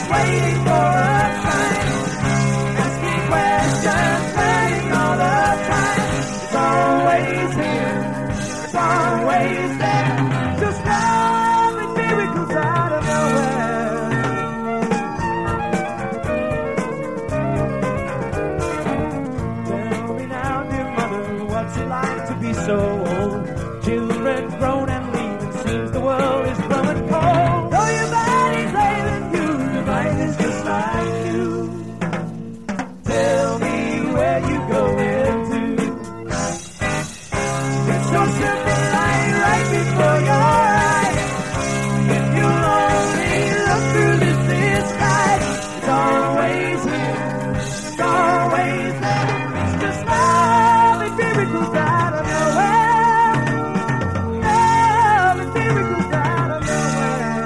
waiting for a sign, asking questions, turning all the time. It's always here, it's always there. Just love and miracles out of nowhere. Tell me now, dear mother, what's it like to be so old? Children grown and leaving, seems the world is growing cold. Though your body's leaving you, your mind is just like you. Tell me where you going to. It's so simple, lying right before your eyes. If you'll only look through this clear sky, it's always here, it's always there. It's just love and miracles out of nowhere. Love and miracles out of nowhere.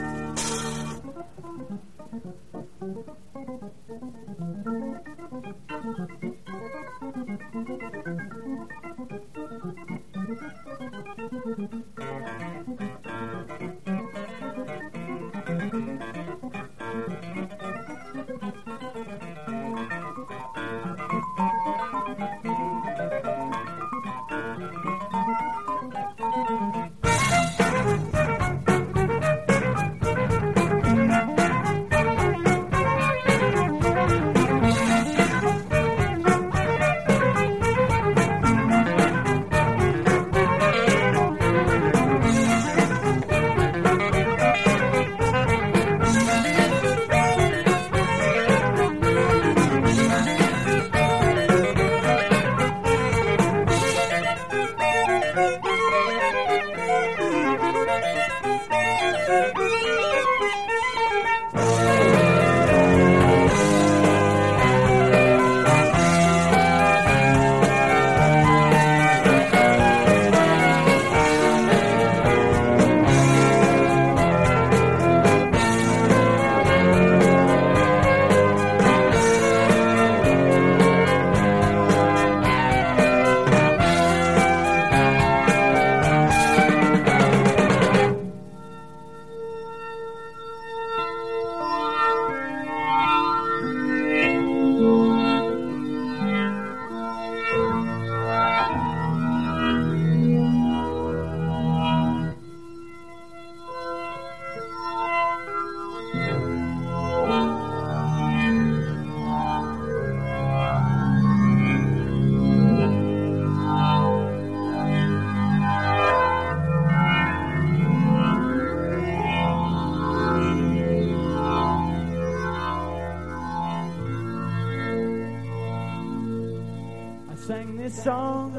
Sang this song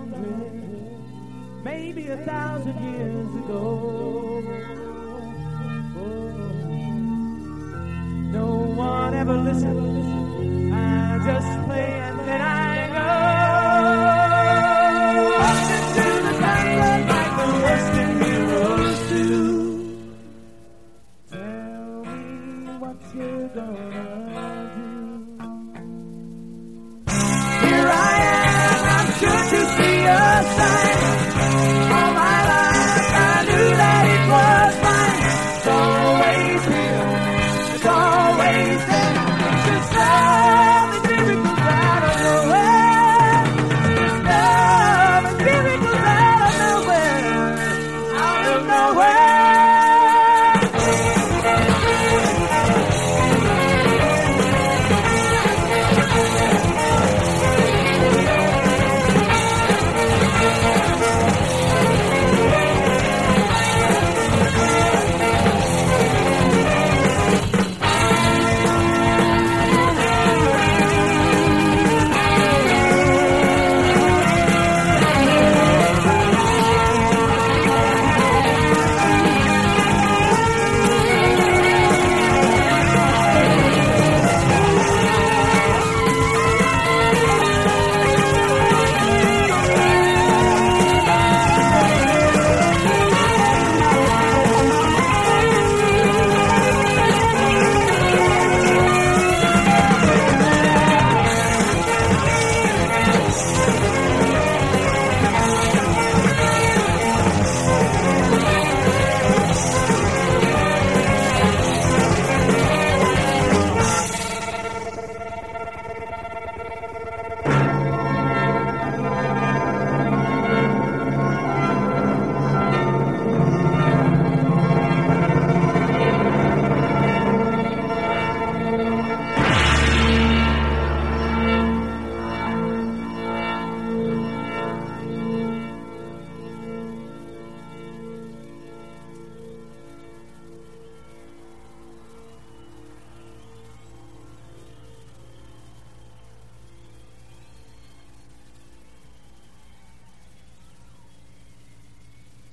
100, maybe 1,000 years ago. No one ever listened. I just play and then I go. Up into the sunset like the Western heroes do. Tell me what you're gonna do.